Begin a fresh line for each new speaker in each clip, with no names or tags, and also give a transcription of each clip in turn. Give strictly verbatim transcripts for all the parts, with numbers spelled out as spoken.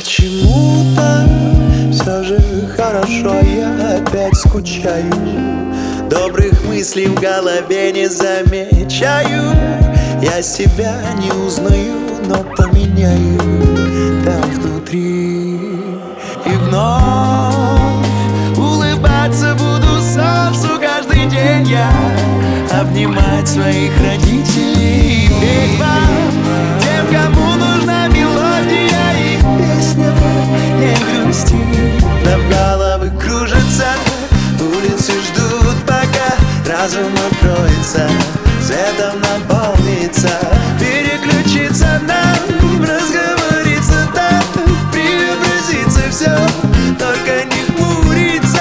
Почему-то все же хорошо, я опять скучаю. Добрых мыслей в голове не замечаю. Я себя не узнаю, но поменяю там внутри. И вновь улыбаться буду солнцу каждый день я, обнимать своих родителей и петь вам, тем, кому нужна мелодия и песня. Не грусти, да в головы кружатся, улицы ждут, пока разум откроется, светом наполнится, переключиться нам, разговориться так, преобразится все, только не хмуриться.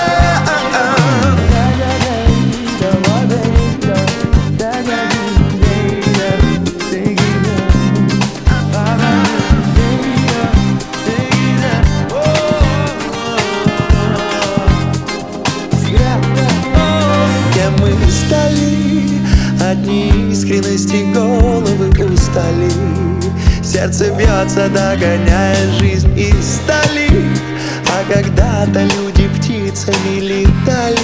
Мы стали от неискренности, головы устали, сердце бьется, догоняя жизнь из стали. А когда-то люди птицами летали,